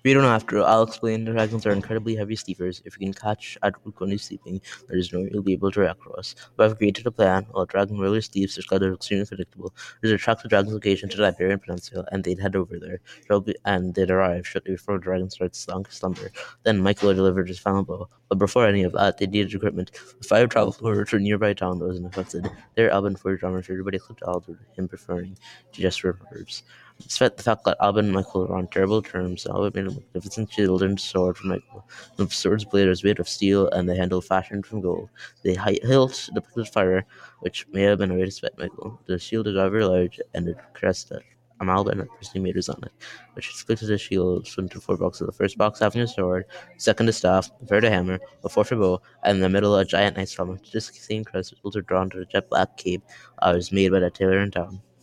We don't have to. I'll explain. Dragons are incredibly heavy sleepers. If you can catch a rook when he's sleeping, there is no way you'll be able to react across. But I've created a plan. While a dragon rarely sleeps, their schedule is extremely predictable. There's a track the dragon's location to the Iberian Peninsula, and they'd head over there. And they'd arrive shortly before the dragon starts slumber. Then Michael would deliver his final blow. But before any of that, they needed equipment. The five traveled over to a nearby town that was unaffected. There, Albin forged armor for everybody except Aldred, him preferring to just wear robes. Despite the fact that Albin and Michael were on terrible terms, Albin made a magnificent shield and sword for Michael. The sword's blade was made of steel and the handle fashioned from gold. The hilt depicted fire, which may have been a way to spite Michael. The shield is rather large and it crest that Albin had personally made was on it, which split his shield into four boxes. The first box having a sword, second a staff, the third a hammer, the fourth a bow, and in the middle a giant knight's helmet. This same crest was drawn to the jet black cape was made by the tailor in town.